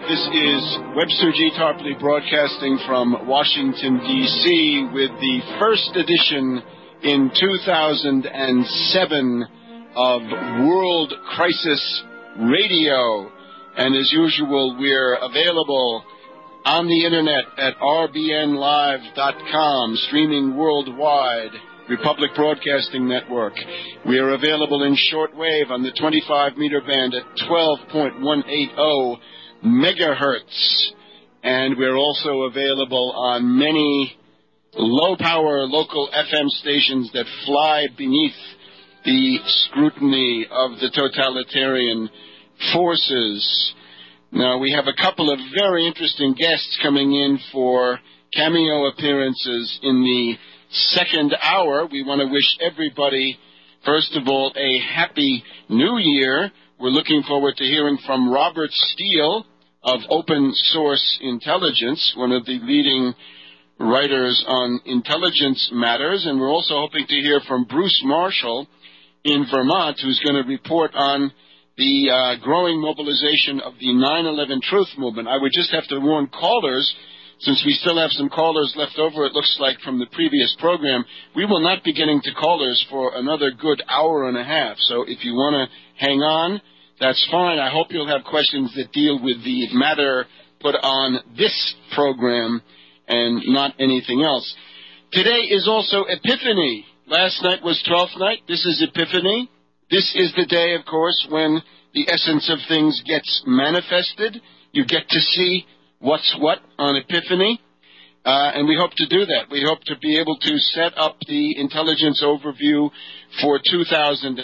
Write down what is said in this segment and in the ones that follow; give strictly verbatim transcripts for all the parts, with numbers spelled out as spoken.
This is Webster G. Tarpley broadcasting from Washington, D C with the first edition in two thousand seven of World Crisis Radio. And as usual, we're available on the internet at r b n live dot com, streaming worldwide, Republic Broadcasting Network. We are available in shortwave on the twenty-five meter band at twelve point one eight zero megahertz. And we're also available on many low-power local F M stations that fly beneath the scrutiny of the totalitarian forces. Now, we have a couple of very interesting guests coming in for cameo appearances in the second hour. We want to wish everybody, first of all, a happy new year. We're looking forward to hearing from Robert Steele of Open Source Intelligence, one of the leading writers on intelligence matters. And we're also hoping to hear from Bruce Marshall in Vermont, who's going to report on the uh, growing mobilization of the nine eleven Truth Movement. I would just have to warn callers, since we still have some callers left over, it looks like, from the previous program, we will not be getting to callers for another good hour and a half. So if you want to hang on, that's fine. I hope you'll have questions that deal with the matter put on this program and not anything else. Today is also Epiphany. Last night was twelfth night. This is Epiphany. This is the day, of course, when the essence of things gets manifested. You get to see what's what on Epiphany, uh, and we hope to do that. We hope to be able to set up the intelligence overview for two thousand.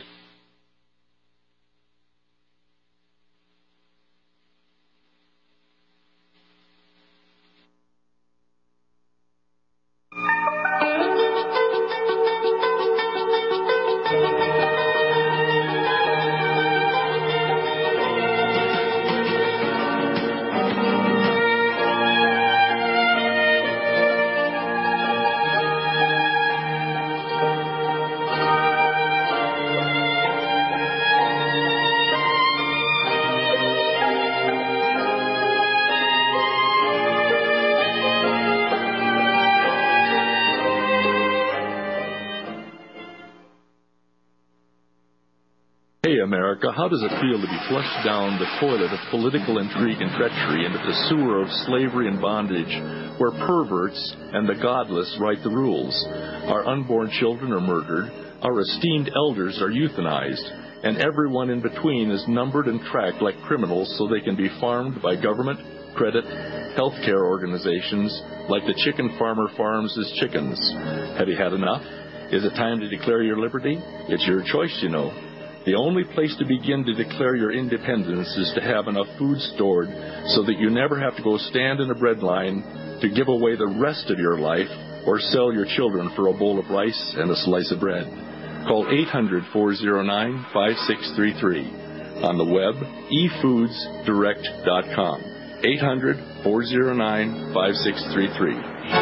America, how does it feel to be flushed down the toilet of political intrigue and treachery into the sewer of slavery and bondage, where perverts and the godless write the rules? Our unborn children are murdered, our esteemed elders are euthanized, and everyone in between is numbered and tracked like criminals so they can be farmed by government, credit, healthcare organizations, like the chicken farmer farms his chickens. Have you had enough? Is it time to declare your liberty? It's your choice, you know. The only place to begin to declare your independence is to have enough food stored so that you never have to go stand in a bread line to give away the rest of your life or sell your children for a bowl of rice and a slice of bread. Call eight hundred, four oh nine, five six three three. On the web, e foods direct dot com. eight hundred, four oh nine, five six three three.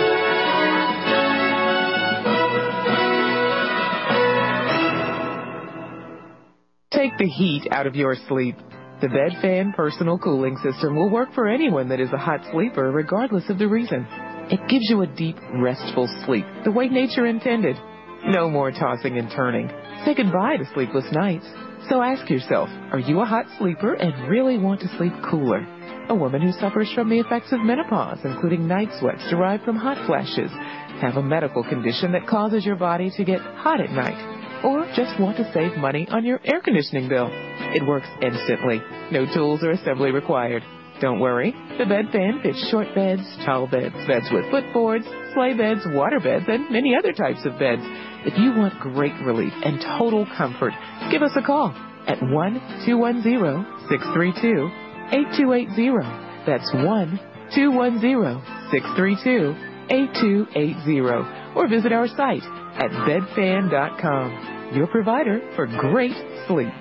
Take the heat out of your sleep. The BedFan personal cooling system will work for anyone that is a hot sleeper, regardless of the reason. It gives you a deep, restful sleep, the way nature intended. No more tossing and turning. Say goodbye to sleepless nights. So ask yourself, are you a hot sleeper and really want to sleep cooler? A woman who suffers from the effects of menopause, including night sweats derived from hot flashes, have a medical condition that causes your body to get hot at night, or just want to save money on your air conditioning bill. It works instantly. No tools or assembly required. Don't worry. The BedFan fits short beds, tall beds, beds with footboards, sleigh beds, water beds, and many other types of beds. If you want great relief and total comfort, give us a call at one two one zero, six three two, eight two eight zero. That's one two one zero, six three two, eight two eight zero. Or visit our site at bed fan dot com, your provider for great sleep.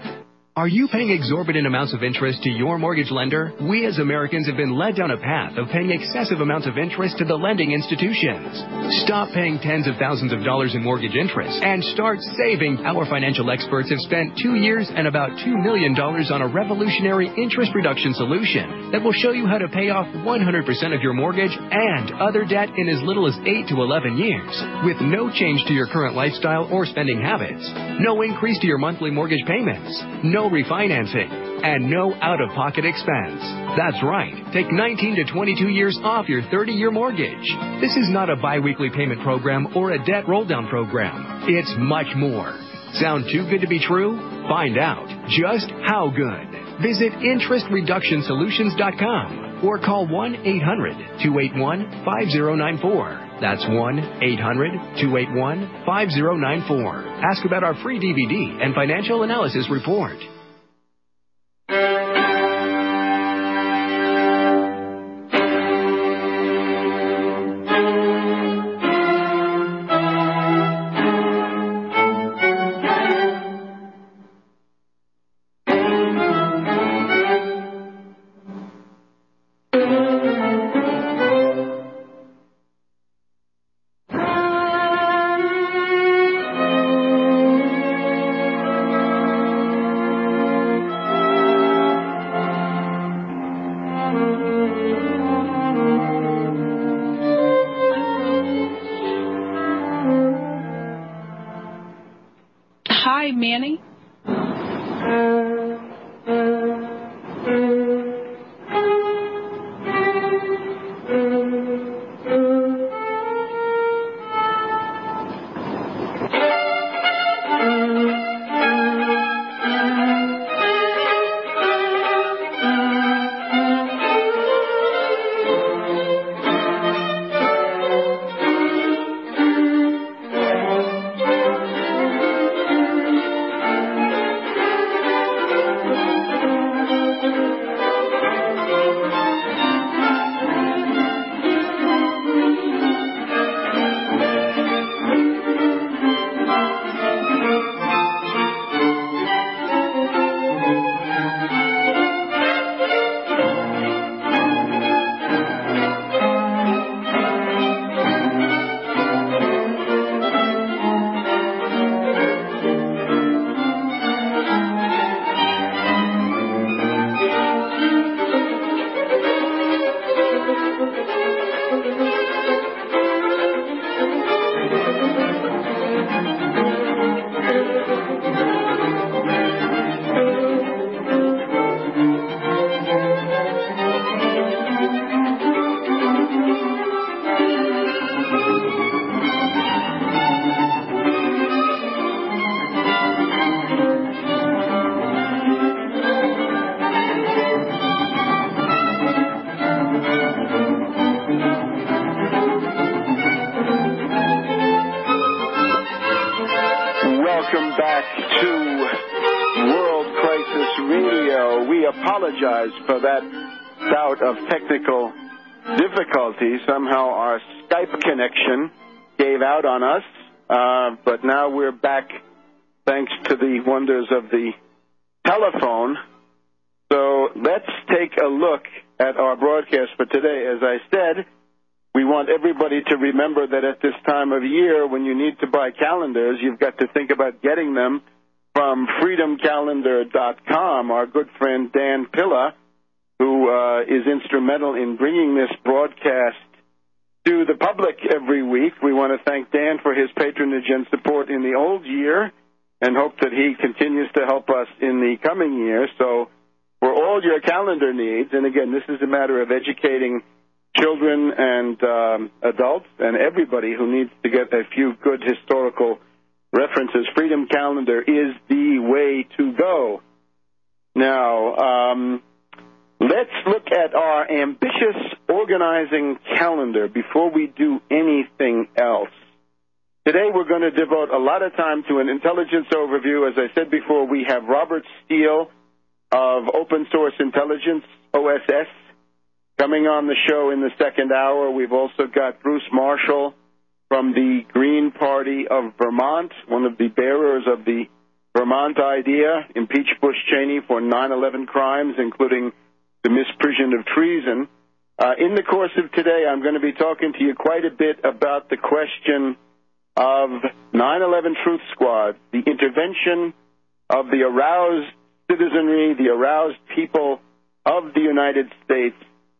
Are you paying exorbitant amounts of interest to your mortgage lender? We as Americans have been led down a path of paying excessive amounts of interest to the lending institutions. Stop paying tens of thousands of dollars in mortgage interest and start saving. Our financial experts have spent two years and about two million dollars on a revolutionary interest reduction solution that will show you how to pay off one hundred percent of your mortgage and other debt in as little as eight to eleven years with no change to your current lifestyle or spending habits, no increase to your monthly mortgage payments, no refinancing, and no out-of-pocket expense. That's right. Take nineteen to twenty-two years off your thirty-year mortgage. This is not a biweekly payment program or a debt roll-down program. It's much more. Sound too good to be true? Find out just how good. Visit interest reduction solutions dot com or call one eight hundred two eight one five zero nine four. That's one eight hundred two eight one five zero nine four. Ask about our free D V D and financial analysis report. Hi, Manny. For that bout of technical difficulty. Somehow our Skype connection gave out on us, uh, but now we're back thanks to the wonders of the telephone. So let's take a look at our broadcast for today. As I said, we want everybody to remember that at this time of year, when you need to buy calendars, you've got to think about getting them from freedom calendar dot com. Our good friend Dan Pilla, who uh, is instrumental in bringing this broadcast to the public every week. We want to thank Dan for his patronage and support in the old year and hope that he continues to help us in the coming year. So for all your calendar needs, and again, this is a matter of educating children and um, adults and everybody who needs to get a few good historical references, Freedom Calendar is the way to go. Now, um, let's look at our ambitious organizing calendar before we do anything else. Today we're going to devote a lot of time to an intelligence overview. As I said before, we have Robert Steele of Open Source Intelligence, O S S, coming on the show in the second hour. We've also got Bruce Marshall from the Green Party of Vermont, one of the bearers of the Vermont idea, impeach Bush Cheney for nine eleven crimes, including the misprision of treason. Uh, in the course of today, I'm going to be talking to you quite a bit about the question of nine eleven Truth Squad, the intervention of the aroused citizenry, the aroused people of the United States,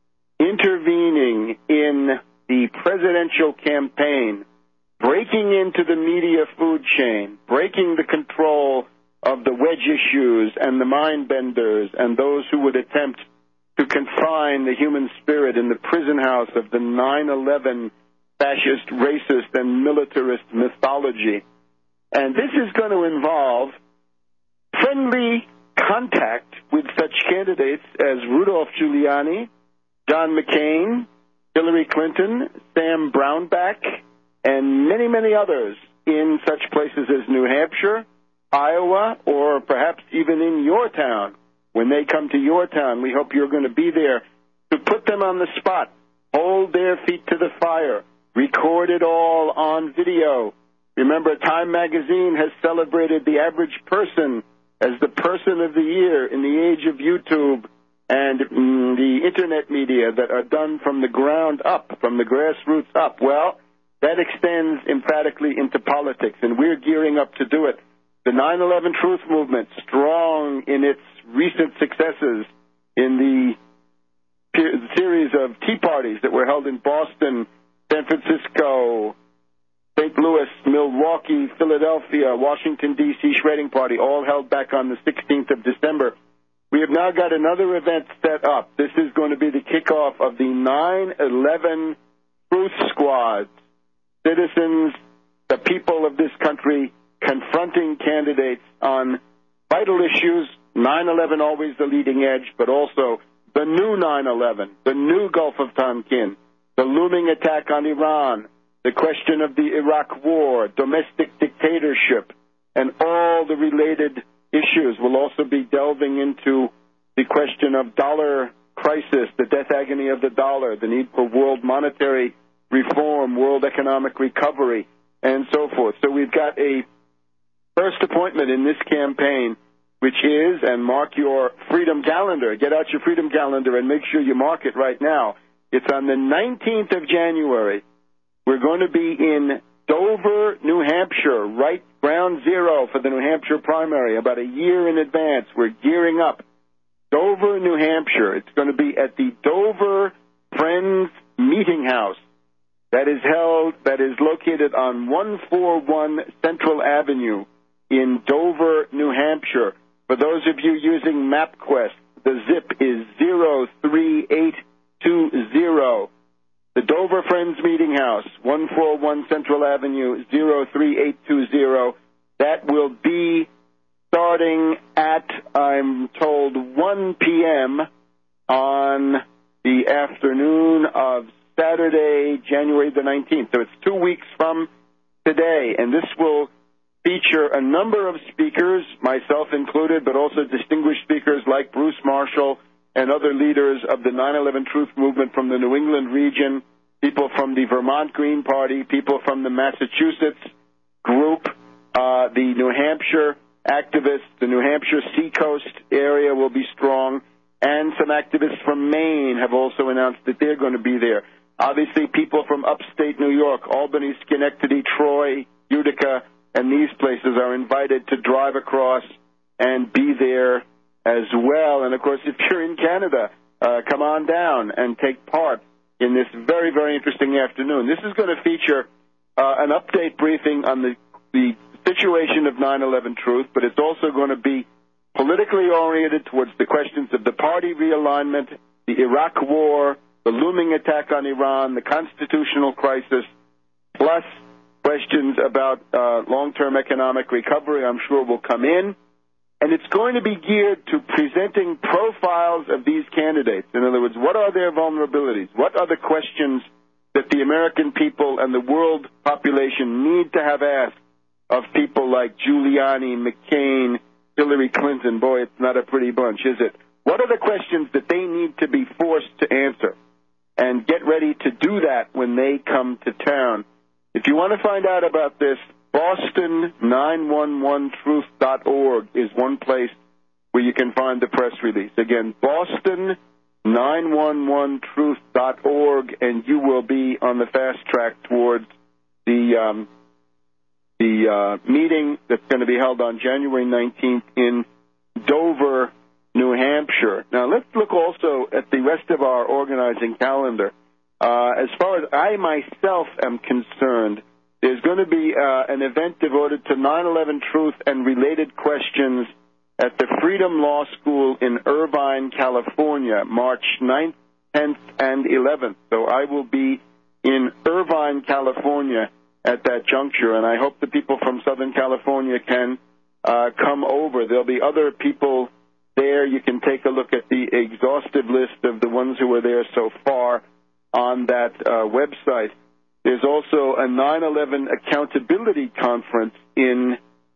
intervening in the presidential campaign, breaking into the media food chain, breaking the control of the wedge issues and the mind benders and those who would attempt to confine the human spirit in the prison house of the nine eleven fascist, racist, and militarist mythology. And this is going to involve friendly contact with such candidates as Rudolph Giuliani, John McCain, Hillary Clinton, Sam Brownback, and many, many others in such places as New Hampshire, Iowa, or perhaps even in your town. When they come to your town, we hope you're going to be there to put them on the spot, hold their feet to the fire, record it all on video. Remember, Time Magazine has celebrated the average person as the person of the year in the age of YouTube and mm, the Internet media that are done from the ground up, from the grassroots up. Well, that extends emphatically into politics, and we're gearing up to do it. The nine eleven Truth Movement, strong in its recent successes in the series of tea parties that were held in Boston, San Francisco, Saint Louis, Milwaukee, Philadelphia, Washington, D C shredding party, all held back on the sixteenth of December. We have now got another event set up. This is going to be the kickoff of the nine eleven Truth Squad. Citizens, the people of this country, confronting candidates on vital issues, nine eleven always the leading edge, but also the new nine eleven, the new Gulf of Tonkin, the looming attack on Iran, the question of the Iraq war, domestic dictatorship, and all the related issues. We'll also be delving into the question of dollar crisis, the death agony of the dollar, the need for world monetary reform, world economic recovery, and so forth. So we've got a first appointment in this campaign, which is, and mark your freedom calendar, get out your freedom calendar and make sure you mark it right now. It's on the nineteenth of January. We're going to be in Dover, New Hampshire, right ground zero for the New Hampshire primary, about a year in advance. We're gearing up. Dover, New Hampshire. It's going to be at the Dover Friends Meeting House. That is held, that is located on one forty-one Central Avenue in Dover, New Hampshire. For those of you using MapQuest, the zip is zero three eight two zero. The Dover Friends Meeting House, one forty-one Central Avenue, zero three eight two zero. That will be starting at, I'm told, one p.m. on the afternoon of Saturday, January the nineteenth. So it's two weeks from today, and this will feature a number of speakers, myself included, but also distinguished speakers like Bruce Marshall and other leaders of the nine eleven Truth Movement from the New England region, people from the Vermont Green Party, people from the Massachusetts group, uh, the New Hampshire activists, the New Hampshire Seacoast area will be strong, and some activists from Maine have also announced that they're going to be there. Obviously, people from upstate New York, Albany, Schenectady, Troy, Utica, and these places are invited to drive across and be there as well. And, of course, if you're in Canada, uh, come on down and take part in this very, very interesting afternoon. This is going to feature uh, an update briefing on the, the situation of nine eleven Truth, but it's also going to be politically oriented towards the questions of the party realignment, the Iraq war, the looming attack on Iran, the constitutional crisis, plus questions about uh, long-term economic recovery, I'm sure will come in. And it's going to be geared to presenting profiles of these candidates. In other words, what are their vulnerabilities? What are the questions that the American people and the world population need to have asked of people like Giuliani, McCain, Hillary Clinton? Boy, it's not a pretty bunch, is it? What are the questions that they need to be forced to answer? And get ready to do that when they come to town. If you want to find out about this, Boston nine one one truth dot org is one place where you can find the press release. Again, Boston nine one one truth dot org, and you will be on the fast track towards the um, the uh, meeting that's going to be held on January nineteenth in Dover, New Hampshire. Now, let's look also at the rest of our organizing calendar. Uh, as far as I myself am concerned, there's going to be uh, an event devoted to nine eleven truth and related questions at the Freedom Law School in Irvine, California, March ninth, tenth, and eleventh. So I will be in Irvine, California at that juncture, and I hope the people from Southern California can uh, come over. There'll be other people there. You can take a look at the exhaustive list of the ones who were there so far on that uh, website. There's also a nine eleven Accountability Conference in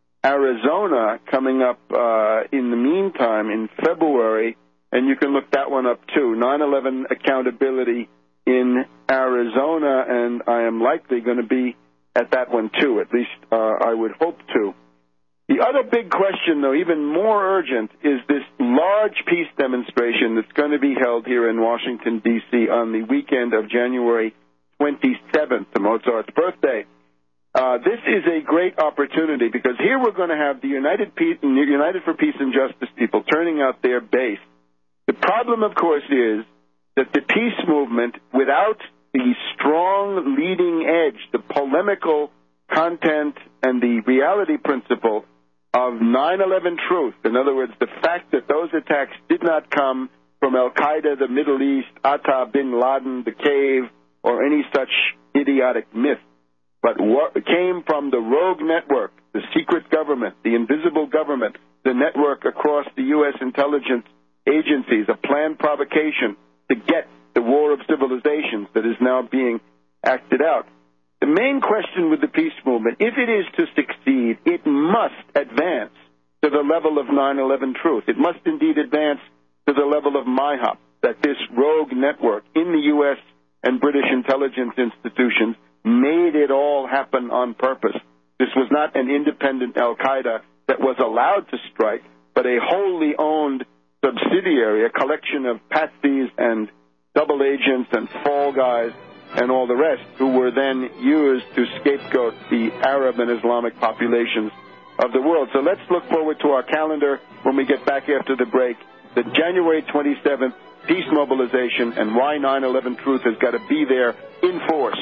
Arizona coming up uh, in the meantime in February, and you can look that one up too, nine eleven Accountability in Arizona, and I am likely going to be at that one too, at least uh, I would hope to. The other big question, though, even more urgent, is this large peace demonstration that's going to be held here in Washington, D C on the weekend of January twenty-seventh, to Mozart's birthday. Uh, this is a great opportunity because here we're going to have the United, Peace, United for Peace and Justice people turning out their base. The problem, of course, is that the peace movement, without the strong leading edge, the polemical content, and the reality principle of nine eleven truth, in other words, the fact that those attacks did not come from Al-Qaeda, the Middle East, Atta bin Laden, the cave, or any such idiotic myth, but what came from the rogue network, the secret government, the invisible government, the network across the U S intelligence agencies, a planned provocation to get the war of civilizations that is now being acted out. The main question with the peace movement, if it is to succeed, it must advance to the level of nine eleven truth. It must indeed advance to the level of MIHOP, that this rogue network in the U S and British intelligence institutions made it all happen on purpose. This was not an independent Al-Qaeda that was allowed to strike, but a wholly owned subsidiary, a collection of patsies and double agents and fall guys and all the rest, who were then used to scapegoat the Arab and Islamic populations of the world. So let's look forward to our calendar when we get back after the break. The January twenty-seventh peace mobilization and why nine eleven truth has got to be there in force.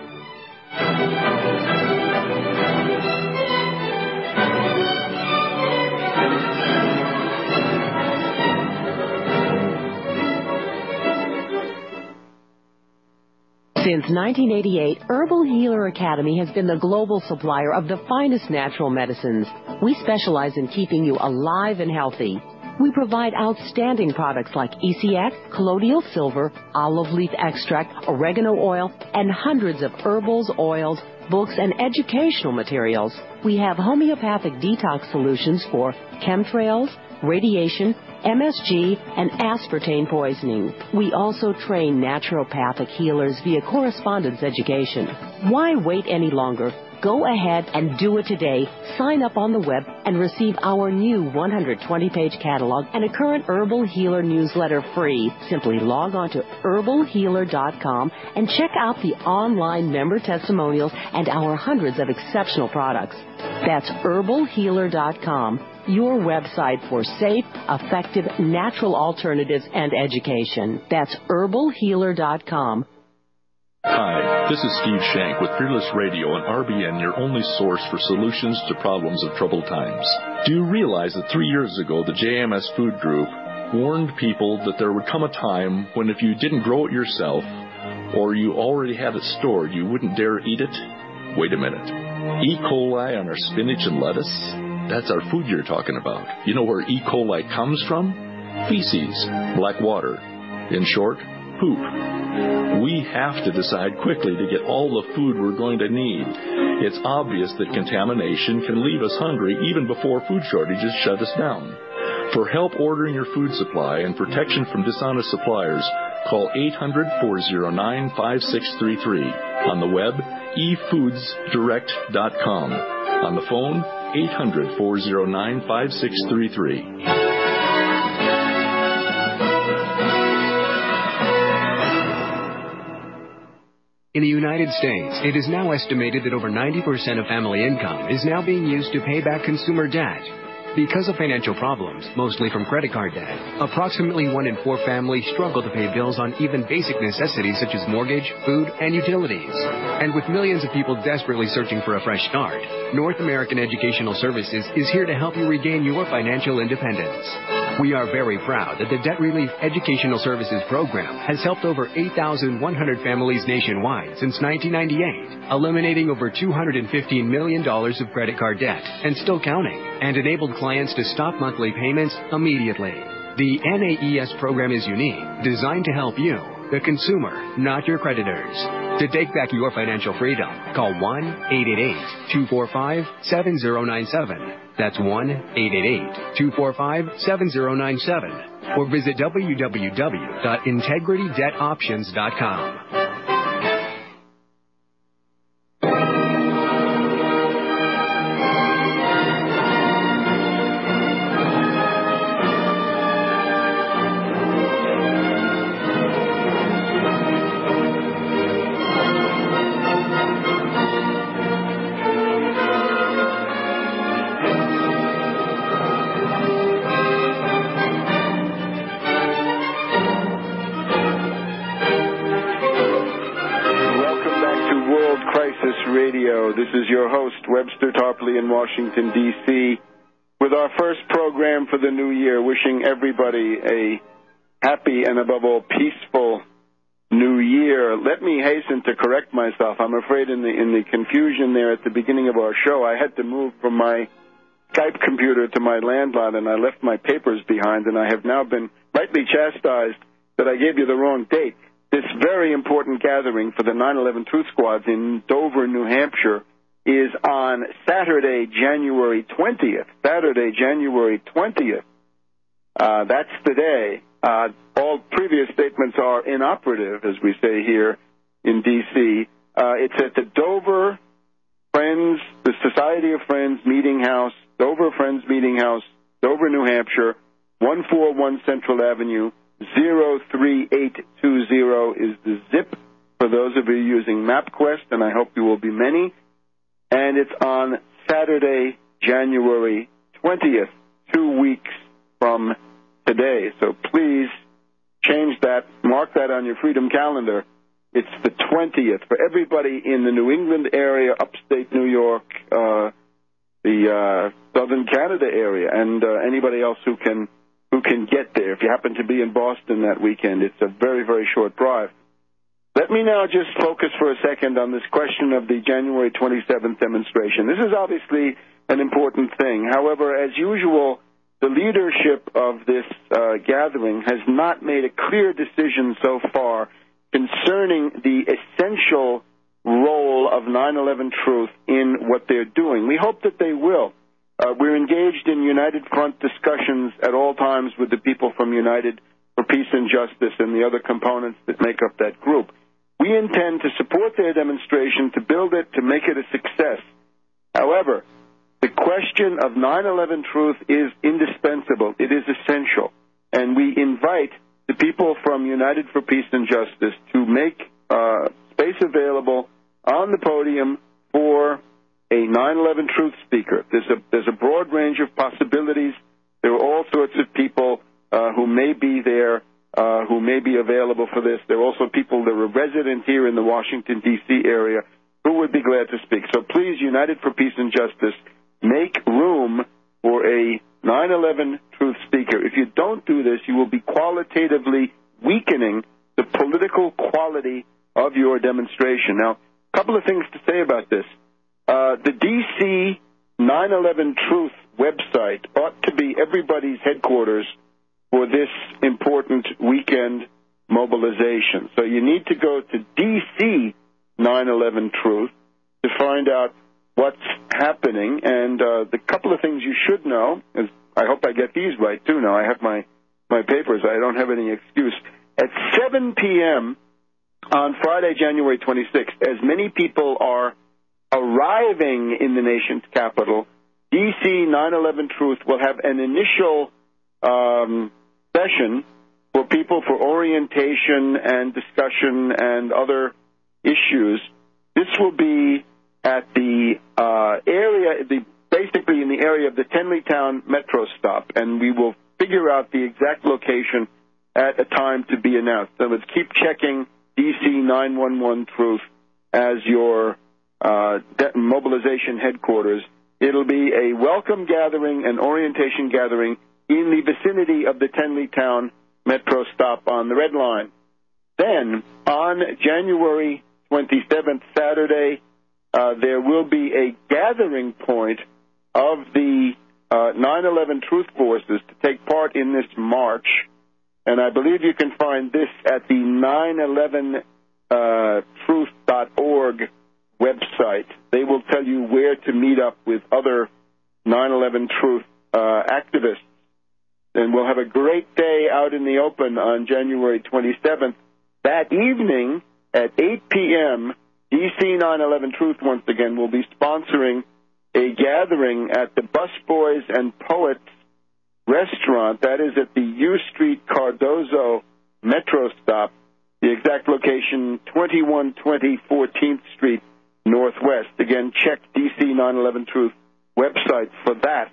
Since nineteen eighty-eight, Herbal Healer Academy has been the global supplier of the finest natural medicines. We specialize in keeping you alive and healthy. We provide outstanding products like E C X, colloidal silver, olive leaf extract, oregano oil, and hundreds of herbals, oils, books, and educational materials. We have homeopathic detox solutions for chemtrails, radiation, M S G, and aspartame poisoning. We also train naturopathic healers via correspondence education. Why wait any longer? Go ahead and do it today. Sign up on the web and receive our new one hundred twenty page catalog and a current Herbal Healer newsletter free. Simply log on to herbal healer dot com and check out the online member testimonials and our hundreds of exceptional products. That's herbal healer dot com, your website for safe, effective, natural alternatives and education. That's herbal healer dot com. Hi, this is Steve Shank with Fearless Radio and R B N, your only source for solutions to problems of troubled times. Do you realize that three years ago the J M S Food Group warned people that there would come a time when if you didn't grow it yourself or you already had it stored, you wouldn't dare eat it? Wait a minute. E. coli on our spinach and lettuce? That's our food you're talking about. You know where E. coli comes from? Feces, black water. In short, poop. We have to decide quickly to get all the food we're going to need. It's obvious that contamination can leave us hungry even before food shortages shut us down. For help ordering your food supply and protection from dishonest suppliers, call eight hundred, four oh nine, five six three three. On the web, e foods direct dot com. On the phone, eight hundred, four oh nine, five six three three. In the United States, it is now estimated that over ninety percent of family income is now being used to pay back consumer debt. Because of financial problems, mostly from credit card debt, approximately one in four families struggle to pay bills on even basic necessities such as mortgage, food, and utilities. And with millions of people desperately searching for a fresh start, North American Educational Services is here to help you regain your financial independence. We are very proud that the Debt Relief Educational Services Program has helped over eight thousand one hundred families nationwide since nineteen ninety-eight, eliminating over two hundred fifteen million dollars of credit card debt and still counting, and enabled clients to stop monthly payments immediately. The N A E S program is unique, designed to help you, the consumer, not your creditors. To take back your financial freedom, call one eight eight eight, two four five, seven zero nine seven. That's one eight eight eight, two four five, seven zero nine seven. Or visit w w w dot integrity debt options dot com. This is your host, Webster Tarpley in Washington, D C, with our first program for the new year, wishing everybody a happy and, above all, peaceful new year. Let me hasten to correct myself. I'm afraid in the in the confusion there at the beginning of our show, I had to move from my Skype computer to my landline, and I left my papers behind, and I have now been rightly chastised that I gave you the wrong date. This very important gathering for the nine eleven Truth Squads in Dover, New Hampshire, is on Saturday, January twentieth. Saturday, January twentieth. Uh, that's the day. Uh, all previous statements are inoperative, as we say here in D C. Uh, it's at the Dover Friends, the Society of Friends Meeting House, Dover Friends Meeting House, Dover, New Hampshire, one forty-one Central Avenue. zero three eight two zero is the zip for those of you using MapQuest, and I hope you will be many. And it's on Saturday, January twentieth, two weeks from today. So please change that, mark that on your Freedom calendar. It's the twentieth. For everybody in the New England area, upstate New York, uh, the uh, southern Canada area, and uh, anybody else who can who can get there. If you happen to be in Boston that weekend, it's a very, very short drive. Let me now just focus for a second on this question of the January twenty-seventh demonstration. This is obviously an important thing. However, as usual, the leadership of this uh, gathering has not made a clear decision so far concerning the essential role of nine eleven Truth in what they're doing. We hope that they will. Uh, we're engaged in United Front discussions at all times with the people from United for Peace and Justice and the other components that make up that group. We intend to support their demonstration, to build it, to make it a success. However, the question of nine eleven Truth is indispensable. It is essential. And we invite the people from United for Peace and Justice to make uh, space available on the podium for a nine eleven Truth speaker. There's a, there's a broad range of possibilities. There are all sorts of people uh, who may be there, uh, who may be available for this. There are also people that are resident here in the Washington, D C area who would be glad to speak. So please, United for Peace and Justice, make room for a nine eleven Truth speaker. If you don't do this, you will be qualitatively weakening the political quality of your demonstration. Now, a couple of things to say about this. Uh, the D C nine eleven Truth website ought to be everybody's headquarters for this important weekend mobilization. So you need to go to D C nine eleven Truth to find out what's happening. And uh, the couple of things you should know, is I hope I get these right, too. Now I have my, my papers. I don't have any excuse. At seven p.m. on Friday, January twenty-sixth, as many people are arriving in the nation's capital, D C nine eleven Truth will have an initial um, session for people for orientation and discussion and other issues. This will be at the uh, area, the, basically in the area of the Tenleytown Metro stop, and we will figure out the exact location at a time to be announced. So let's keep checking D C nine one one Truth as your uh, mobilization headquarters. It'll be a welcome gathering, an orientation gathering in the vicinity of the Tenleytown Metro stop on the Red Line. Then, on January twenty-seventh, Saturday, uh, there will be a gathering point of the uh, nine eleven Truth Forces to take part in this march. And I believe you can find this at the nine eleven truth dot org website. They will tell you where to meet up with other nine eleven Truth uh, activists. And we'll have a great day out in the open on January twenty-seventh. That evening at eight p.m., D C nine eleven Truth once again will be sponsoring a gathering at the Busboys and Poets restaurant. That is at the U Street Cardozo Metro stop. The exact location, twenty-one twenty fourteenth Street Northwest. Again, check D C nine eleven Truth website for that.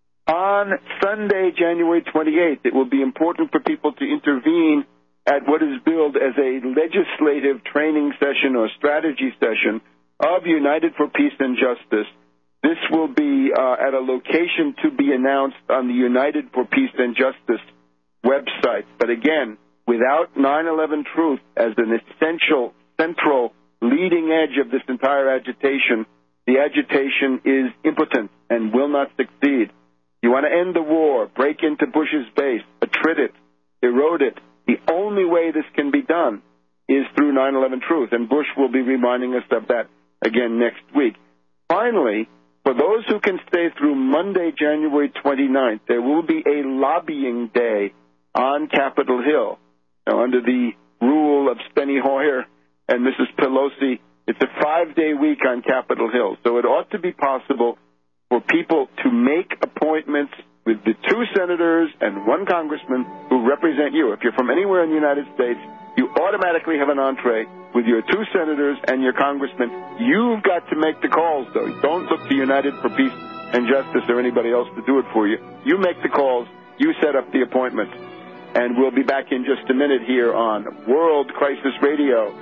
On Sunday, January twenty-eighth, it will be important for people to intervene at what is billed as a legislative training session or strategy session of United for Peace and Justice. This will be uh, at a location to be announced on the United for Peace and Justice website. But again, without nine eleven Truth as an essential, central, leading edge of this entire agitation, the agitation is impotent and will not succeed. You want to end the war, break into Bush's base, attrit it, erode it. The only way this can be done is through nine eleven Truth, and Bush will be reminding us of that again next week. Finally, for those who can stay through Monday, January twenty-ninth, there will be a lobbying day on Capitol Hill. Now, under the rule of Steny Hoyer and Missus Pelosi, it's a five-day week on Capitol Hill. So it ought to be possible for people to make appointments with the two senators and one congressman who represent you. If you're from anywhere in the United States, you automatically have an entree with your two senators and your congressman. You've got to make the calls, though. Don't look to United for Peace and Justice or anybody else to do it for you. You make the calls. You set up the appointments. And we'll be back in just a minute here on World Crisis Radio.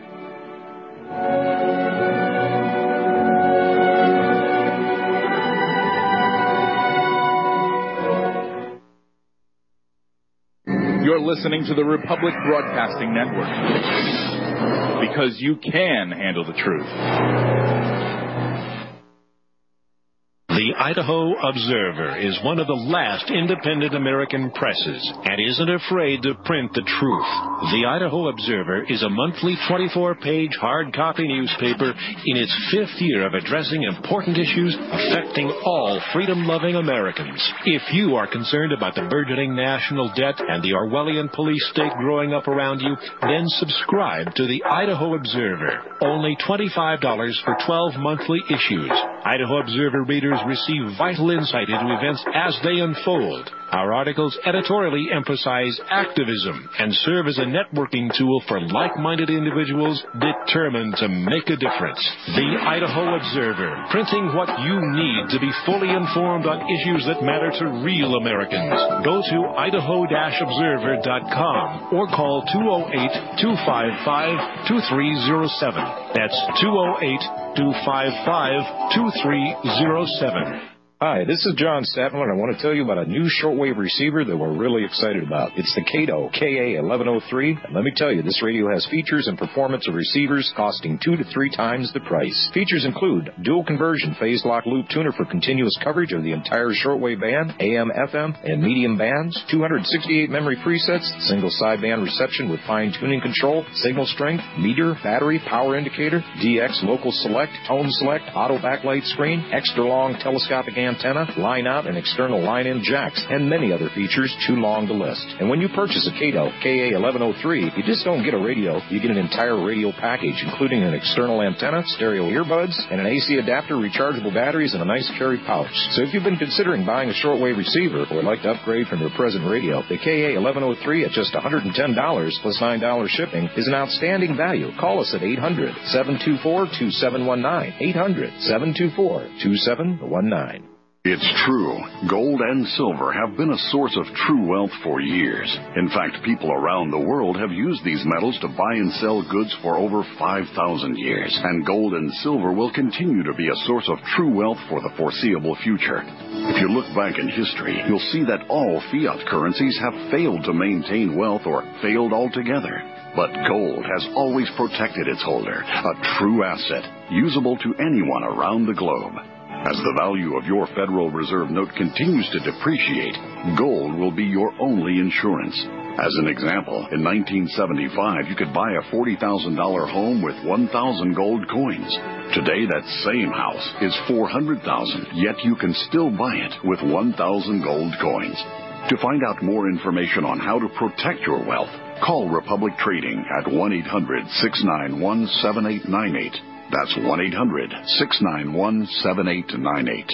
You're listening to the Republic Broadcasting Network, because you can handle the truth. The Idaho Observer is one of the last independent American presses and isn't afraid to print the truth. The Idaho Observer is a monthly twenty-four page hard copy newspaper in its fifth year of addressing important issues affecting all freedom-loving Americans. If you are concerned about the burgeoning national debt and the Orwellian police state growing up around you, then subscribe to the Idaho Observer. Only twenty-five dollars for twelve monthly issues. Idaho Observer readers receive vital insight into events as they unfold. Our articles editorially emphasize activism and serve as a networking tool for like-minded individuals determined to make a difference. The Idaho Observer, printing what you need to be fully informed on issues that matter to real Americans. Go to idaho observer dot com or call two oh eight, two five five, two three oh seven. That's two oh eight, two five five, two three oh seven. Hi, this is John Statler, and I want to tell you about a new shortwave receiver that we're really excited about. It's the Kato K A eleven oh three, and let me tell you, this radio has features and performance of receivers costing two to three times the price. Features include dual conversion phase lock loop tuner for continuous coverage of the entire shortwave band, A M, F M, and medium bands, two hundred sixty-eight memory presets, single sideband reception with fine tuning control, signal strength, meter, battery, power indicator, D X local select, tone select, auto backlight screen, extra long telescopic amp antenna, line-out, and external line-in jacks, and many other features too long to list. And when you purchase a Kato K A eleven oh three, you just don't get a radio, you get an entire radio package, including an external antenna, stereo earbuds, and an A C adapter, rechargeable batteries, and a nice carry pouch. So if you've been considering buying a shortwave receiver or would like to upgrade from your present radio, the K A eleven oh three at just one hundred ten dollars plus nine dollars shipping is an outstanding value. Call us at eight hundred, seven two four, two seven one nine, eight hundred, seven two four, two seven one nine. It's true. Gold and silver have been a source of true wealth for years. In fact, people around the world have used these metals to buy and sell goods for over five thousand years. And gold and silver will continue to be a source of true wealth for the foreseeable future. If you look back in history, you'll see that all fiat currencies have failed to maintain wealth or failed altogether. But gold has always protected its holder, a true asset, usable to anyone around the globe. As the value of your Federal Reserve note continues to depreciate, gold will be your only insurance. As an example, in nineteen seventy-five, you could buy a forty thousand dollars home with one thousand gold coins. Today, that same house is four hundred thousand dollars, yet you can still buy it with one thousand gold coins. To find out more information on how to protect your wealth, call Republic Trading at one eight hundred, six nine one, seven eight nine eight. That's one eight hundred, six nine one, seven eight nine eight.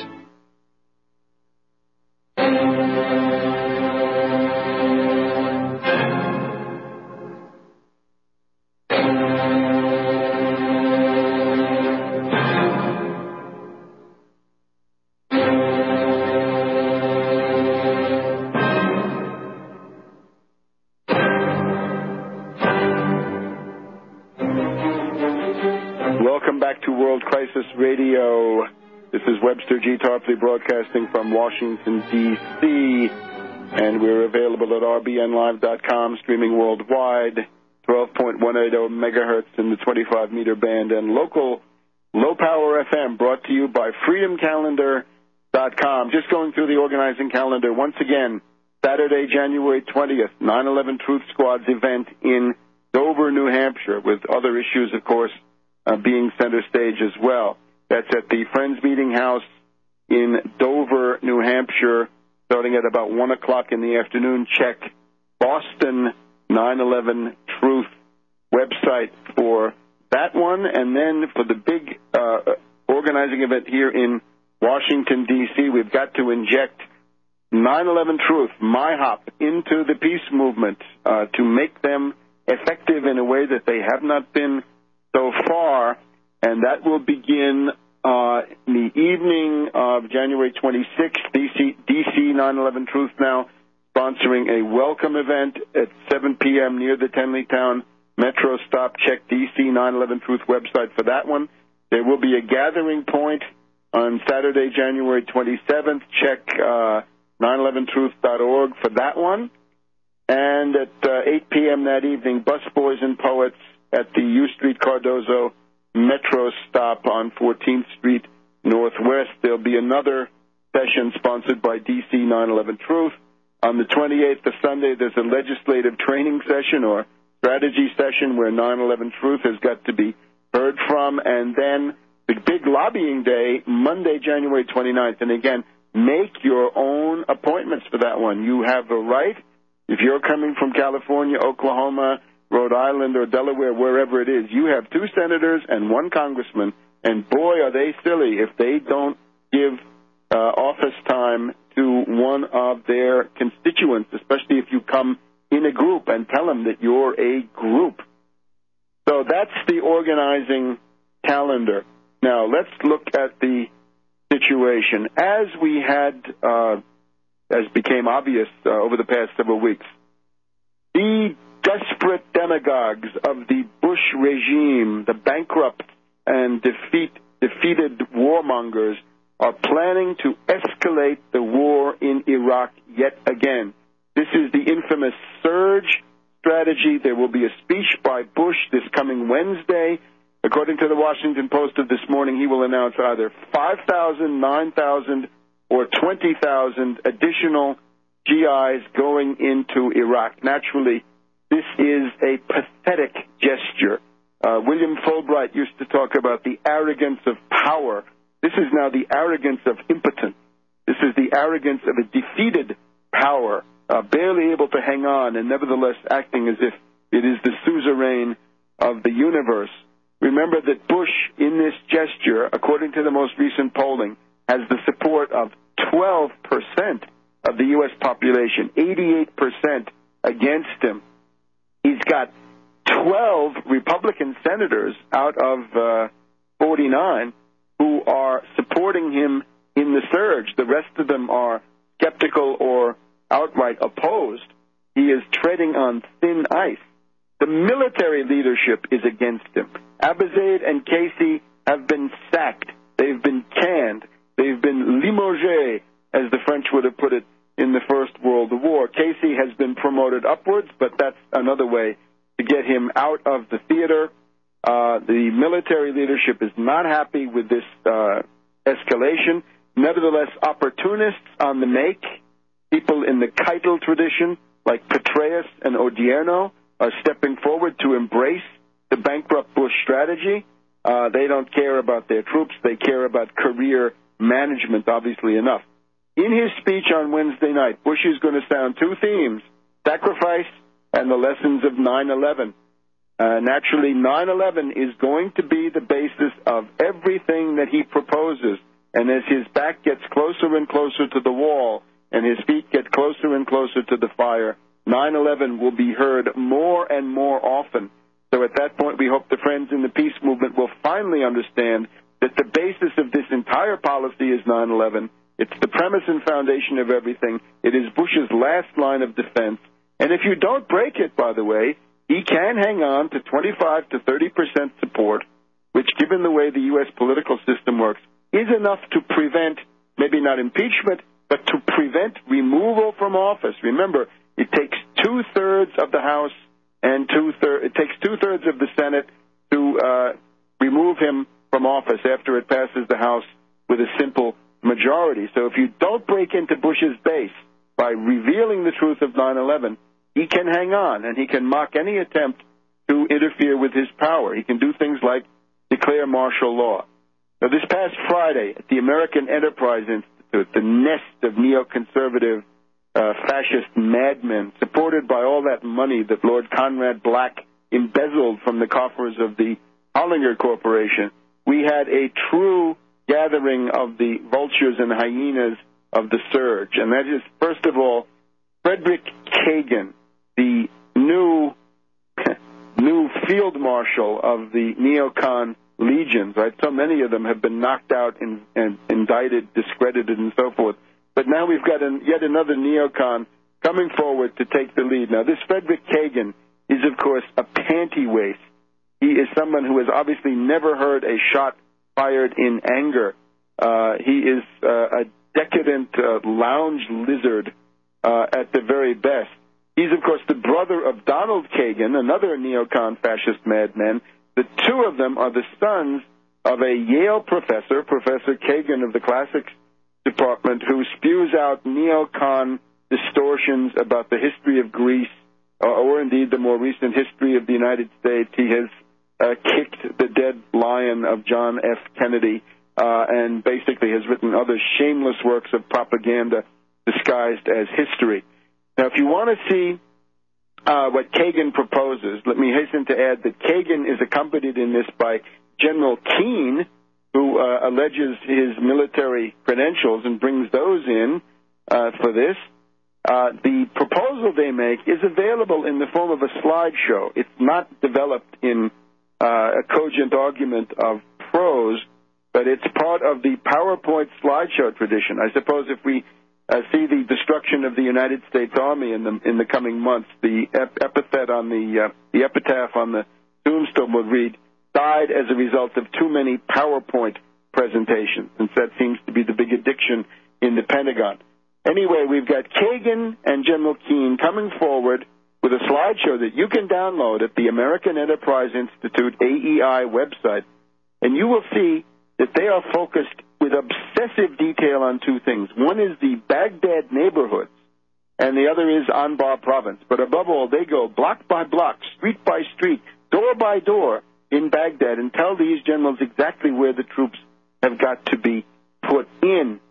Radio. This is Webster G. Tarpley broadcasting from Washington, D C, and we're available at R B N live dot com, streaming worldwide, twelve point one eight zero megahertz in the twenty-five meter band, and local low-power F M brought to you by freedom calendar dot com. Just going through the organizing calendar once again, Saturday, January twentieth, nine eleven Truth Squad's event in Dover, New Hampshire, with other issues, of course, uh, being center stage as well. That's at the Friends Meeting House in Dover, New Hampshire, starting at about one o'clock in the afternoon. Check Boston nine eleven Truth website for that one. And then for the big uh, organizing event here in Washington, D C, we've got to inject nine eleven Truth, MyHop, into the peace movement uh, to make them effective in a way that they have not been so far. And that will begin uh, in the evening of January twenty-sixth, D C, D C nine eleven Truth now sponsoring a welcome event at seven p.m. near the Tenleytown Metro stop. Check D C nine eleven Truth website for that one. There will be a gathering point on Saturday, January twenty-seventh. Check uh, nine eleven truth dot org for that one. And at uh, eight p.m. that evening, Busboys and Poets at the U Street Cardozo Metro stop on fourteenth Street Northwest. There'll be another session sponsored by D C nine eleven Truth. On the twenty-eighth of Sunday, there's a legislative training session or strategy session where nine eleven Truth has got to be heard from. And then the big lobbying day, Monday, January twenty-ninth. And again, make your own appointments for that one. You have a right. If you're coming from California, Oklahoma, Rhode Island, or Delaware, wherever it is, you have two senators and one congressman, and boy, are they silly if they don't give uh, office time to one of their constituents, especially if you come in a group and tell them that you're a group. So that's the organizing calendar. Now, let's look at the situation. As we had, uh, as became obvious uh, over the past several weeks, the desperate demagogues of the Bush regime, the bankrupt and defeat, defeated warmongers, are planning to escalate the war in Iraq yet again. This is the infamous surge strategy. There will be a speech by Bush this coming Wednesday. According to the Washington Post of this morning, he will announce either five thousand, nine thousand, or twenty thousand additional G Is going into Iraq. Naturally, this is a pathetic gesture. Uh, William Fulbright used to talk about the arrogance of power. This is now the arrogance of impotence. This is the arrogance of a defeated power, uh, barely able to hang on and nevertheless acting as if it is the suzerain of the universe. Remember that Bush, in this gesture, according to the most recent polling, has the support of twelve percent of the U S population, eighty-eight percent against him. He's got twelve Republican senators out of uh, forty-nine who are supporting him in the surge. The rest of them are skeptical or outright opposed. He is treading on thin ice. The military leadership is against him. Abizaid and Casey have been sacked. They've been canned. They've been limogés, as the French would have put it in the First World War. Casey has been promoted upwards, but that's another way to get him out of the theater. Uh, the military leadership is not happy with this uh, escalation. Nevertheless, opportunists on the make, people in the Keitel tradition, like Petraeus and Odierno, are stepping forward to embrace the bankrupt Bush strategy. Uh, they don't care about their troops. They care about career management, obviously enough. In his speech on Wednesday night, Bush is going to sound two themes, sacrifice and the lessons of nine eleven. Uh, naturally, nine eleven is going to be the basis of everything that he proposes. And as his back gets closer and closer to the wall and his feet get closer and closer to the fire, nine eleven will be heard more and more often. So at that point, we hope the friends in the peace movement will finally understand that the basis of this entire policy is nine eleven. It's the premise and foundation of everything. It is Bush's last line of defense. And if you don't break it, by the way, he can hang on to twenty-five to thirty percent support, which, given the way the U S political system works, is enough to prevent, maybe not impeachment, but to prevent removal from office. Remember, it takes two-thirds of the House and two-thirds, it takes two-thirds of the Senate to uh, remove him from office after it passes the House with a simple majority. So if you don't break into Bush's base by revealing the truth of nine eleven, he can hang on, and he can mock any attempt to interfere with his power. He can do things like declare martial law. Now, this past Friday at the American Enterprise Institute, the nest of neoconservative uh, fascist madmen, supported by all that money that Lord Conrad Black embezzled from the coffers of the Hollinger Corporation, we had a true gathering of the vultures and hyenas of the surge. And that is, first of all, Frederick Kagan, the new new field marshal of the neocon legions, right? So many of them have been knocked out and, and indicted, discredited, and so forth. But now we've got an, yet another neocon coming forward to take the lead. Now, this Frederick Kagan is, of course, a panty waist. He is someone who has obviously never heard a shot fired in anger. Uh, he is uh, a decadent uh, lounge lizard uh, at the very best. He's, of course, the brother of Donald Kagan, another neocon fascist madman. The two of them are the sons of a Yale professor, Professor Kagan of the classics department, who spews out neocon distortions about the history of Greece, or, or indeed the more recent history of the United States. He has uh, kicked the dead lion of John F. Kennedy uh, and basically has written other shameless works of propaganda disguised as history. Now, if you want to see uh, what Kagan proposes, let me hasten to add that Kagan is accompanied in this by General Keane, who uh, alleges his military credentials and brings those in uh, for this. Uh, the proposal they make is available in the form of a slideshow. It's not developed in uh, a cogent argument of prose, but it's part of the PowerPoint slideshow tradition. I suppose if we uh, see the destruction of the United States Army in the in the coming months, the ep- epithet on the uh, the epitaph on the tombstone would read, "Died as a result of too many PowerPoint presentations," since that seems to be the big addiction in the Pentagon. Anyway, we've got Kagan and General Keane coming forward with a slideshow that you can download at the American Enterprise Institute, A E I website, and you will see that they are focused with obsessive detail on two things. One is the Baghdad neighborhoods, and the other is Anbar province. But above all, they go block by block, street by street, door by door in Baghdad and tell these generals exactly where the troops have got to be put in.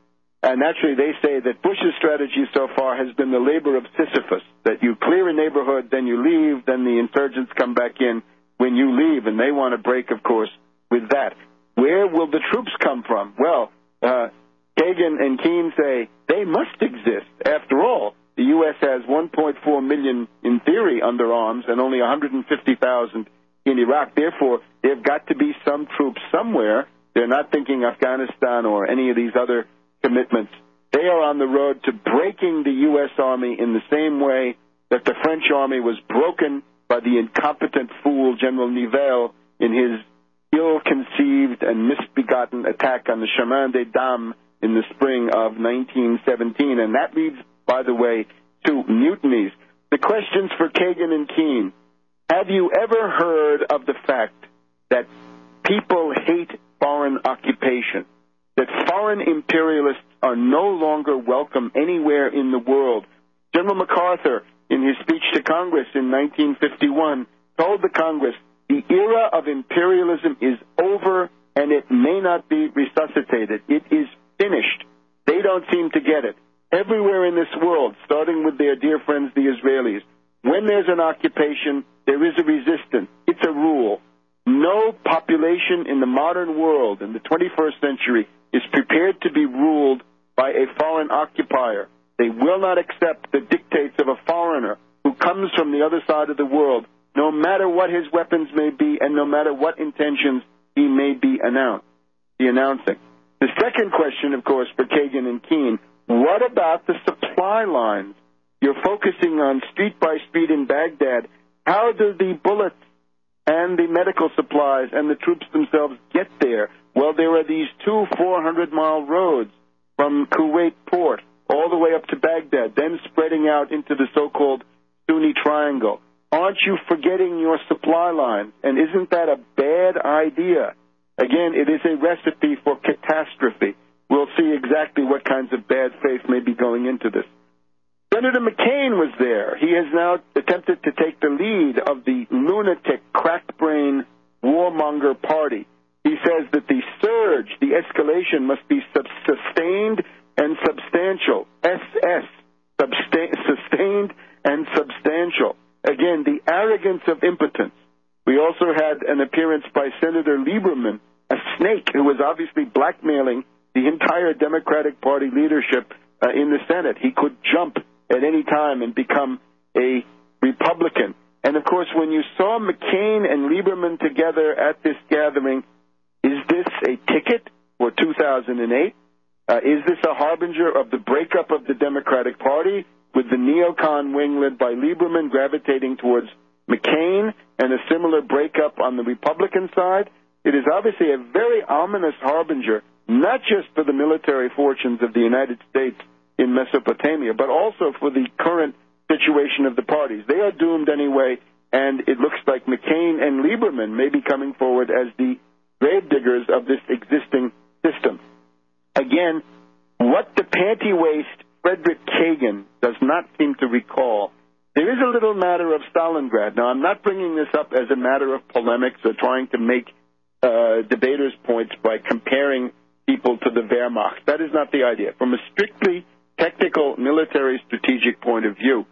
And naturally, they say that Bush's strategy so far has been the labor of Sisyphus, that you clear a neighborhood, then you leave, then the insurgents come back in when you leave, and they want to break, of course, with that. Where will the troops come from? Well, uh, Kagan and Keene say they must exist. After all, the U S has one point four million, in theory, under arms, and only one hundred fifty thousand in Iraq. Therefore, there have got to be some troops somewhere. They're not thinking Afghanistan or any of these other commitments. They are on the road to breaking the U S Army in the same way that the French Army was broken by the incompetent fool General Nivelle in his ill-conceived and misbegotten attack on the Chemin des Dames in the spring of nineteen seventeen. And that leads, by the way, to mutinies. The questions for Kagan and Keene. Have you ever heard of the fact that people hate foreign occupation? That foreign imperialists are no longer welcome anywhere in the world? General MacArthur, in his speech to Congress in nineteen fifty-one, told the Congress, the era of imperialism is over and it may not be resuscitated. It is finished. They don't seem to get it. Everywhere in this world, starting with their dear friends the Israelis, when there's an occupation, there is a resistance. It's a rule. No population in the modern world, in the twenty-first century, is prepared to be ruled by a foreign occupier. They will not accept the dictates of a foreigner who comes from the other side of the world, no matter what his weapons may be and no matter what intentions he may be announce, be announcing. The second question, of course, for Kagan and Keene, what about the supply lines? You're focusing on street by street in Baghdad. How do the bullets and the medical supplies and the troops themselves get there? Well, there are these two four hundred mile roads from Kuwait port all the way up to Baghdad, then spreading out into the so-called Sunni Triangle. Aren't you forgetting your supply lines? And isn't that a bad idea? Again, it is a recipe for catastrophe. We'll see exactly what kinds of bad faith may be going into this. Senator McCain was there. He has now attempted to take the lead of the lunatic, crack-brain, warmonger party. He says that the surge, the escalation, must be sub- sustained and substantial. S S, substa- sustained and substantial. Again, the arrogance of impotence. We also had an appearance by Senator Lieberman, a snake who was obviously blackmailing the entire Democratic Party leadership uh, in the Senate. He could jump at any time and become a Republican. And, of course, when you saw McCain and Lieberman together at this gathering, is this a ticket for two thousand eight? Uh, is this a harbinger of the breakup of the Democratic Party, with the neocon wing led by Lieberman gravitating towards McCain and a similar breakup on the Republican side? It is obviously a very ominous harbinger, not just for the military fortunes of the United States in Mesopotamia, but also for the current situation of the parties. They are doomed anyway, and it looks like McCain and Lieberman may be coming forward as the gravediggers of this existing system. Again, what the panty waist Frederick Kagan does not seem to recall, there is a little matter of Stalingrad. Now, I'm not bringing this up as a matter of polemics or trying to make uh, debaters' points by comparing people to the Wehrmacht. That is not the idea. From a strictly technical military strategic point of view,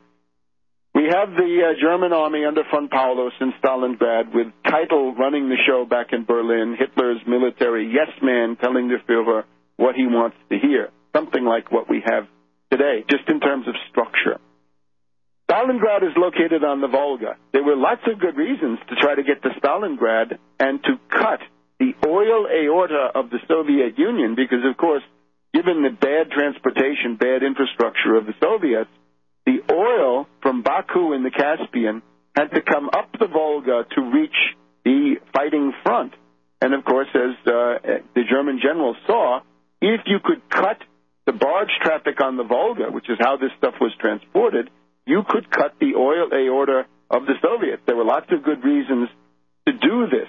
we have the uh, German army under von Paulus in Stalingrad with Keitel running the show back in Berlin, Hitler's military yes man telling the Führer what he wants to hear, something like what we have today, just in terms of structure. Stalingrad is located on the Volga. There were lots of good reasons to try to get to Stalingrad and to cut the oil aorta of the Soviet Union because, of course, given the bad transportation, bad infrastructure of the Soviets, the oil from Baku in the Caspian had to come up the Volga to reach the fighting front. And, of course, as uh, the German generals saw, if you could cut the barge traffic on the Volga, which is how this stuff was transported, you could cut the oil aorta of the Soviets. There were lots of good reasons to do this.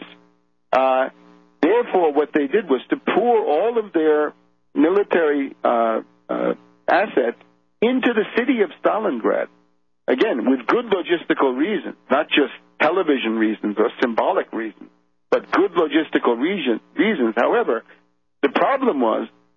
Uh, therefore, what they did was to pour all of their military uh, uh, assets into the city of Stalingrad, again, with good logistical reasons, not just television reasons or symbolic reasons, but good logistical reason, reasons. However, the problem was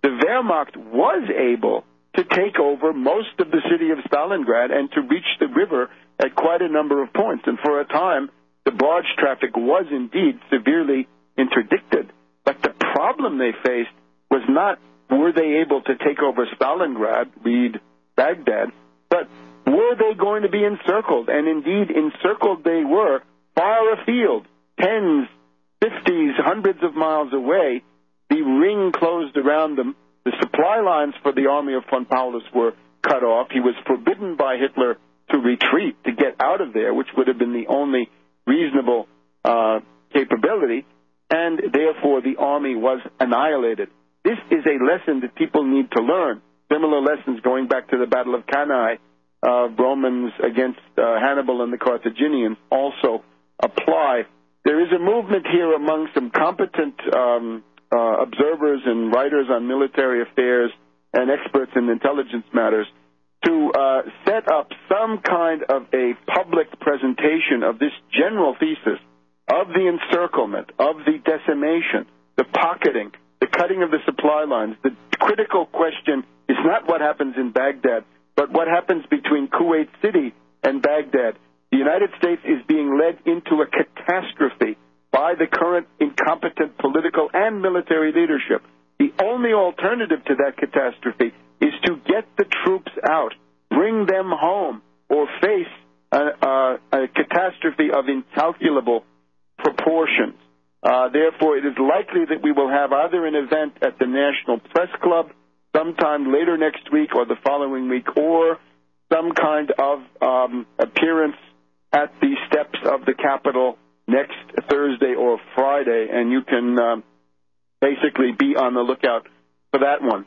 the Wehrmacht was able to take over most of the city of Stalingrad and to reach the river at quite a number of points. And for a time, the barge traffic was indeed severely interdicted. But the problem they faced was not were they able to take over Stalingrad, read Baghdad, but were they going to be encircled? And indeed, encircled they were, far afield, tens, fifties, hundreds of miles away. The ring closed around them. The supply lines for the army of von Paulus were cut off. He was forbidden by Hitler to retreat, to get out of there, which would have been the only reasonable uh, capability, and therefore the army was annihilated. This is a lesson that people need to learn. Similar lessons going back to the Battle of Cannae, uh, Romans against uh, Hannibal and the Carthaginians also apply. There is a movement here among some competent um, uh, observers and writers on military affairs and experts in intelligence matters to uh, set up some kind of a public presentation of this general thesis of the encirclement, of the decimation, the pocketing, the cutting of the supply lines. The critical question is not what happens in Baghdad, but what happens between Kuwait City and Baghdad. The United States is being led into a catastrophe by the current incompetent political and military leadership. The only alternative to that catastrophe is to get the troops out, bring them home, or face a, a, a catastrophe of incalculable proportions. Uh, therefore, it is likely that we will have either an event at the National Press Club sometime later next week or the following week, or some kind of um, appearance at the steps of the Capitol next Thursday or Friday, and you can uh, basically be on the lookout for that one.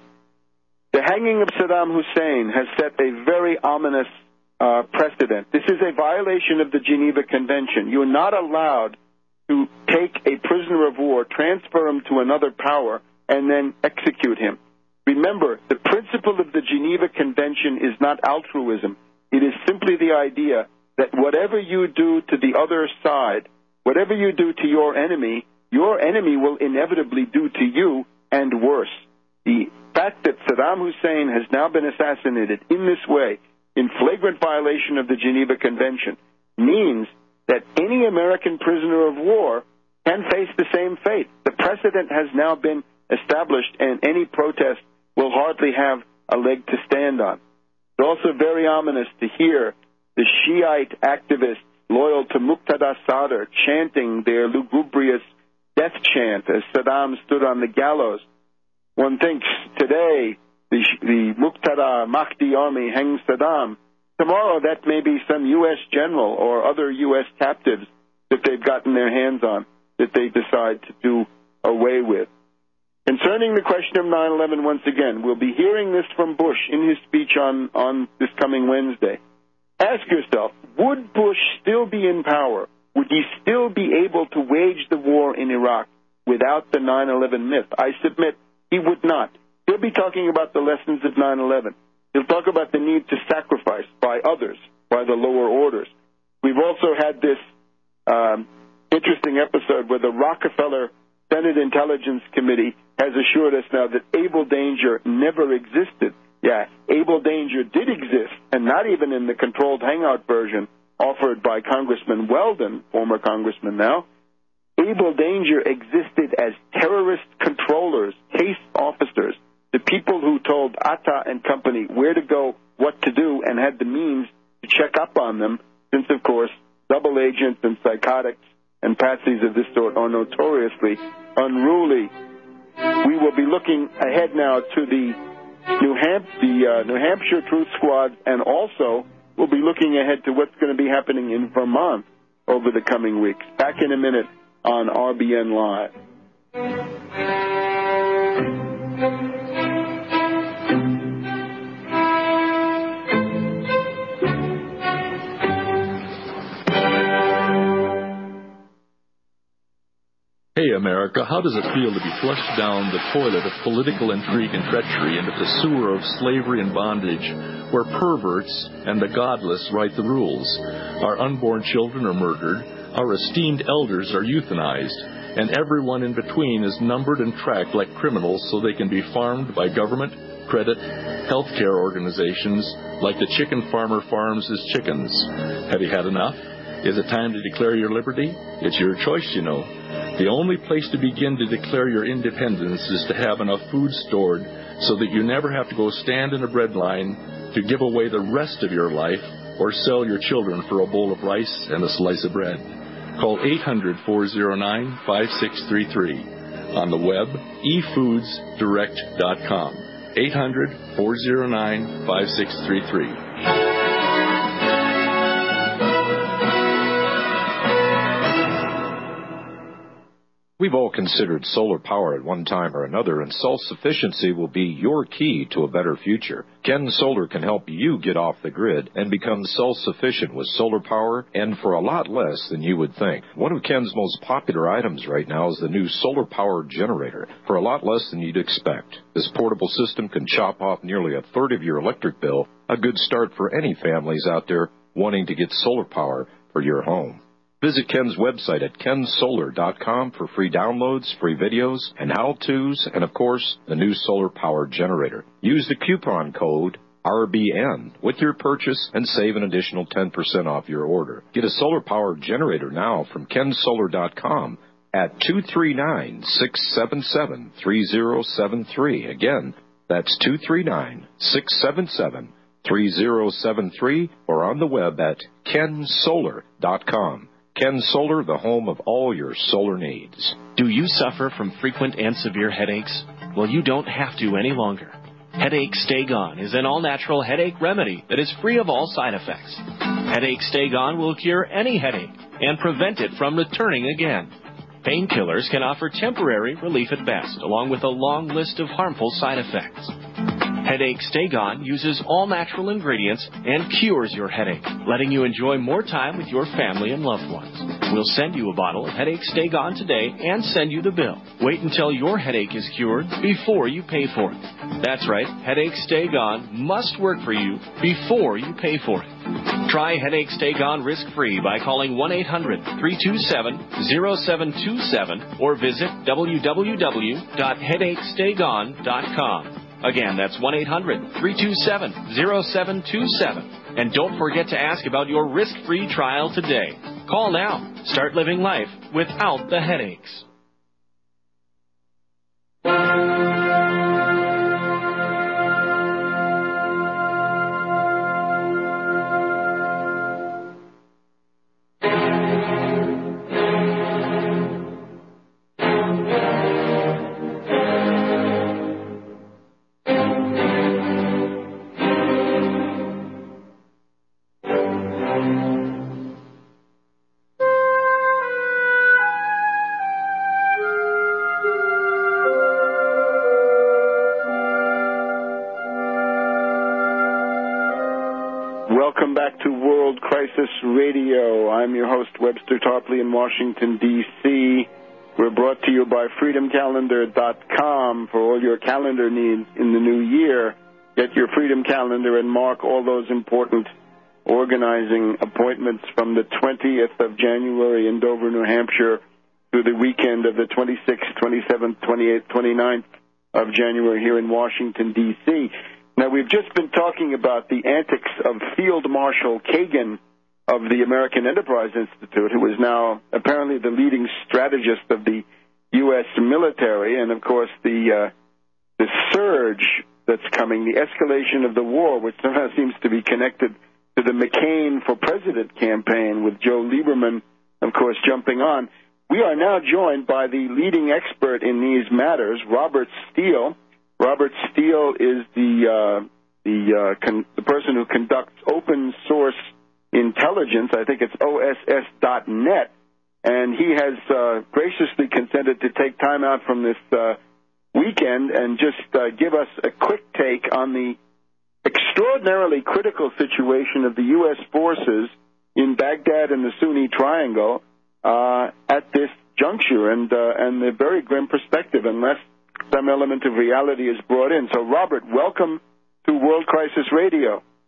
The hanging of Saddam Hussein has set a very ominous uh, precedent. This is a violation of the Geneva Convention. You are not allowed to take a prisoner of war, transfer him to another power, and then execute him. Remember, the principle of the Geneva Convention is not altruism. It is simply the idea that whatever you do to the other side, whatever you do to your enemy, your enemy will inevitably do to you, and worse. The fact that Saddam Hussein has now been assassinated in this way, in flagrant violation of the Geneva Convention, means that any American prisoner of war can face the same fate. The precedent has now been established, and any protest will hardly have a leg to stand on. It's also very ominous to hear the Shiite activists loyal to Muqtada Sadr chanting their lugubrious death chant as Saddam stood on the gallows. One thinks today the, the Muqtada Mahdi army hangs Saddam. Tomorrow that may be some U S general or other U S captives that they've gotten their hands on that they decide to do away with. Concerning the question of nine eleven, once again, we'll be hearing this from Bush in his speech on, on this coming Wednesday. Ask yourself, would Bush still be in power? Would he still be able to wage the war in Iraq without the nine eleven myth? I submit he would not. He'll be talking about the lessons of nine eleven. He'll talk about the need to sacrifice by others, by the lower orders. We've also had this um, interesting episode where the Rockefeller Senate Intelligence Committee has assured us now that Able Danger never existed. Yeah, Able Danger did exist, and not even in the controlled hangout version offered by Congressman Weldon, former congressman now. Able Danger existed as terrorist controllers, case officers, the people who told Atta and company where to go, what to do, and had the means to check up on them, since, of course, double agents and psychotics and patsies of this sort are notoriously unruly. We will be looking ahead now to the New, Hamp- the, uh, New Hampshire Truth Squad, and also we'll be looking ahead to what's going to be happening in Vermont over the coming weeks. Back in a minute on R B N Live. Hey, America, how does it feel to be flushed down the toilet of political intrigue and treachery into the sewer of slavery and bondage, where perverts and the godless write the rules? Our unborn children are murdered. Our esteemed elders are euthanized. and everyone in between is numbered and tracked like criminals so they can be farmed by government, credit, healthcare organizations like the chicken farmer farms his chickens. Have you had enough? Is it time to declare your liberty? It's your choice, you know. The only place to begin to declare your independence is to have enough food stored so that you never have to go stand in a bread line to give away the rest of your life or sell your children for a bowl of rice and a slice of bread. Call eight hundred, four oh nine, five six three three. On the web, e foods direct dot com. eight hundred, four oh nine, five six three three. We've all considered solar power at one time or another, and self-sufficiency will be your key to a better future. Ken Solar can help you get off the grid and become self-sufficient with solar power, and for a lot less than you would think. One of Ken's most popular items right now is the new solar power generator, for a lot less than you'd expect. This portable system can chop off nearly a third of your electric bill, a good start for any families out there wanting to get solar power for your home. Visit Ken's website at ken solar dot com for free downloads, free videos, and how-tos, and, of course, the new solar power generator. Use the coupon code R B N with your purchase and save an additional ten percent off your order. Get a solar power generator now from ken solar dot com at two three nine, six seven seven, three zero seven three. Again, that's two three nine, six seven seven, three zero seven three, or on the web at ken solar dot com. Ken Solar, the home of all your solar needs. Do you suffer from frequent and severe headaches? Well, you don't have to any longer. Headache Stay Gone is an all-natural headache remedy that is free of all side effects. Headache Stay Gone will cure any headache and prevent it from returning again. Painkillers can offer temporary relief at best, along with a long list of harmful side effects. Headache Stay Gone uses all natural ingredients and cures your headache, letting you enjoy more time with your family and loved ones. We'll send you a bottle of Headache Stay Gone today and send you the bill. Wait until your headache is cured before you pay for it. That's right, Headache Stay Gone must work for you before you pay for it. Try Headache Stay Gone risk-free by calling one eight hundred, three two seven, zero seven two seven or visit w w w dot headache stay gone dot com. Again, that's one eight hundred, three two seven, zero seven two seven. And don't forget to ask about your risk-free trial today. Call now. Start living life without the headaches. Welcome back to World Crisis Radio. I'm your host, Webster Tarpley in Washington, D C We're brought to you by freedom calendar dot com for all your calendar needs in the new year. Get your Freedom Calendar and mark all those important organizing appointments from the twentieth of January in Dover, New Hampshire, through the weekend of the twenty-sixth, twenty-seventh, twenty-eighth, twenty-ninth of January here in Washington, D C Now, we've just been talking about the antics of Field Marshal Kagan of the American Enterprise Institute, who is now apparently the leading strategist of the U S military, and, of course, the uh, the surge that's coming, the escalation of the war, which somehow seems to be connected to the McCain for President campaign, with Joe Lieberman, of course, jumping on. We are now joined by the leading expert in these matters, Robert Steele. Robert Steele is the uh, the uh, con- the person who conducts open source intelligence. I think it's O S S dot net, and he has uh, graciously consented to take time out from this uh, weekend and just uh, give us a quick take on the extraordinarily critical situation of the U S forces in Baghdad and the Sunni Triangle uh, at this juncture, and uh, and the very grim perspective, unless some element of reality is brought in. So, Robert, welcome to World Crisis Radio.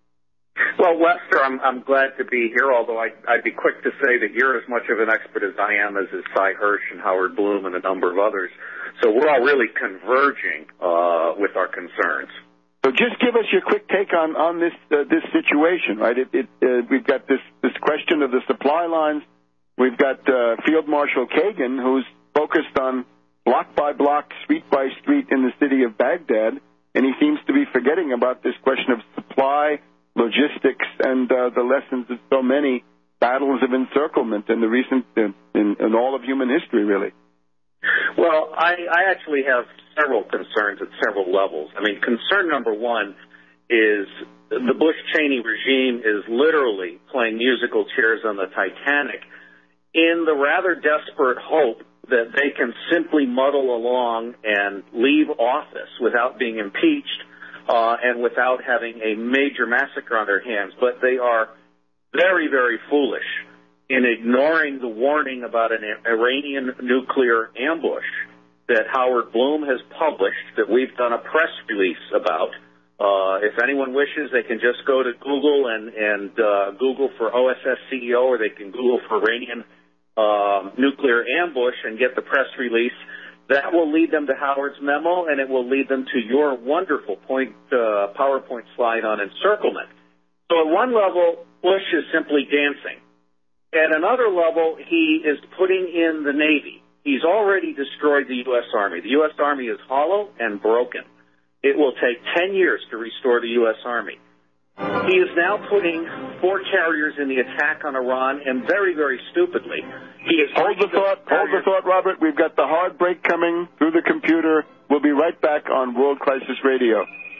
Well, Lester, I'm, I'm glad to be here, although I, I'd be quick to say that you're as much of an expert as I am, as is Cy Hirsch and Howard Bloom and a number of others. So we're all really converging uh, with our concerns. So just give us your quick take on, on this uh, this situation, right? It, it, uh, we've got this, this question of the supply lines. We've got uh, Field Marshal Kagan, who's focused on block by block, street by street in the city of Baghdad, and he seems to be forgetting about this question of supply, logistics, and uh, the lessons of so many battles of encirclement in the recent, in, in, in all of human history, really. Well, I, I actually have several concerns at several levels. I mean, concern number one is the Bush-Cheney regime is literally playing musical chairs on the Titanic in the rather desperate hope that they can simply muddle along and leave office without being impeached uh, and without having a major massacre on their hands. But they are very, very foolish in ignoring the warning about an Iranian nuclear ambush that Howard Bloom has published, that we've done a press release about. Uh, if anyone wishes, they can just go to Google and, and uh, Google for O S S C E O, or they can Google for Iranian uh, nuclear ambush and get the press release. That will lead them to Howard's memo, and it will lead them to your wonderful point uh, PowerPoint slide on encirclement. So at one level, Bush is simply dancing. At another level, he is putting in the Navy. He's already destroyed the U S. Army. The U S. Army is hollow and broken. It will take ten years to restore the U S. Army. He is now putting four carriers in the attack on Iran, and very, very stupidly, he is... Hold the thought, hold the thought, Robert. We've got the hard break coming through the computer. We'll be right back on World Crisis Radio.